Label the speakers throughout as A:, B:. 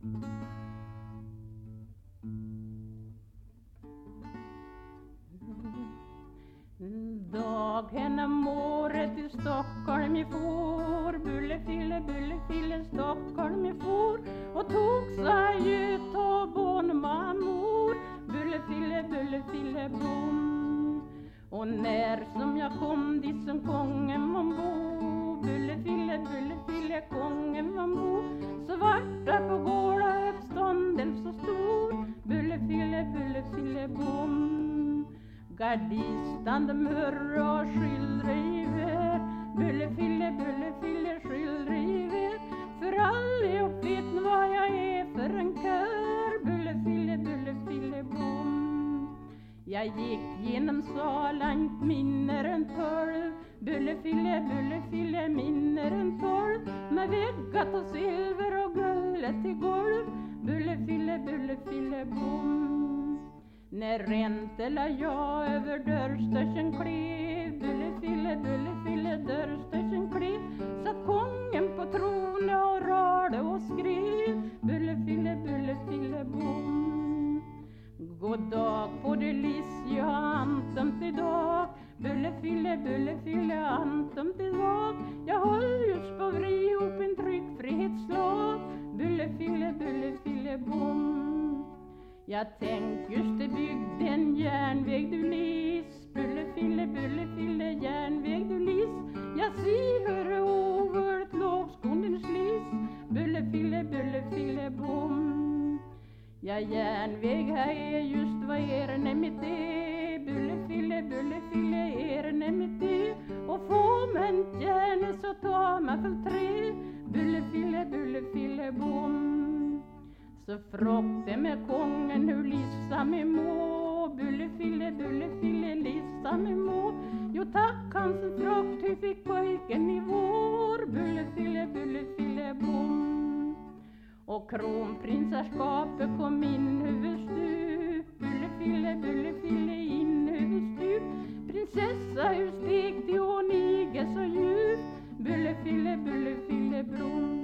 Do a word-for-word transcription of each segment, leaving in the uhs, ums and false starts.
A: Dagen om året i Stockholm i for, bullefille, bullefille, Stockholm i for, och tog sig ut och bonman mor, bullefille, bullefille, bom. Och när som jag kom dit som kongen ombord, bullefille, bullefille, kongen ombord, så vart det på gårda uppståndelse så stor, bullefille, bullefille, bom. Gardistan de hörde och skildriver, bullefille, bullefille, skildriver, för allihop vet vad jag är för en kör, bullefille, bullefille, bom. Jag gick genom salan, minner en tolv, bullefille, bullefille, minner en tolv, med väggat och silver och gullet i golv, bullefille, bullefille, bom. När räntela jag över dörrstöschen klev, bullefille, bullefille, dörrstöschen klev, satt kongen på tronen och rörde och skrev, bullefille, bullefille, bom. God dag på det liss, jag antomt idag, bullefille, bullefille, antomt idag. Jag håller just på vri ihop en tryckfrihetslag, bullefille, bullefille, bom. Jag tänk just det byggde en järnväg du lis, bullefille, bullefille, järnväg du lis. Jag ser hur overt lågskondens lis, bullefille, bullefille, bom. Ja, järnväg här är just vad er nämnt är, bullefille, bullefille, er nämnt är. Och få man järn så tar man för tre, bullefille, bullefille, bom. Så frågde med kongen hur lissa med må, bullefille, bullefille, lissa med må. Jo tack, hans frukt, hur fick pojken i vår, bullefille, bullefille, bom. Och kronprinsarskapet kom in huvudstup, bullefille, bullefille, in huvudstup. Prinsessa, hur stekte hon ige så djup, bullefille, bullefille, brom.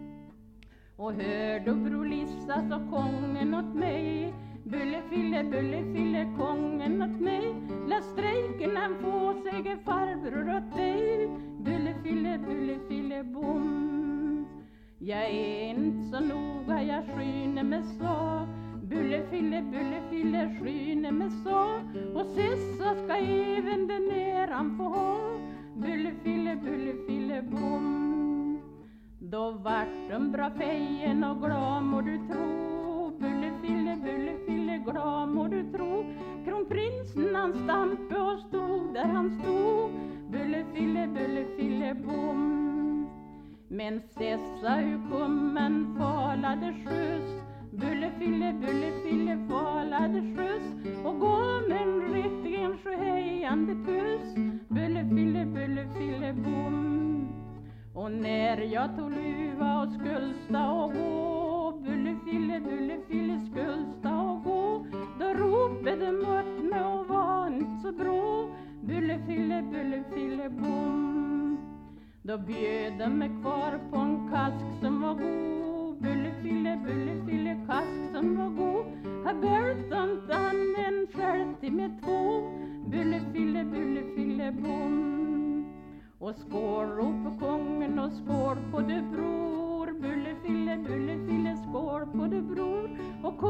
A: Och hör då bror Lissa, så kongen åt mig, bullefille, bullefille, kongen åt mig. Lät strejken han få sig farbror åt dig, bullefille, bullefille, bom. Jag är inte så noga, jag skyner med så, bullefille, bullefille, skyner med så. Och sissa ska även den neran få ha, bullefille, bullefille, bom. Då vart de bra fejen och glad må du tro, bullefille, bullefille, glad må du tro. Kronprinsen han stampe och stod där han stod, bullefille, bullefille, bom. Men sessa hur kom man falade sjöss, bullefille, bullefille, falade sjöss. Och gå med en rättligen sjöhejande puss, bullefille, bullefille, bom. Och när jag tog luva och skulsta och gå, bullefille, bullefille, skulsta och gå, då ropade mört mig och var inte så bra, bullefille, bullefille, bom. Då bjöd de mig kvar på en kask som var god, bullefille, bullefille, kask som var god. Här böltade han en skärti med två, bullefille, bullefille, bom. Och skål ropade kongen och skål på det bror, bullefille, bullefille, skål på det bror. Och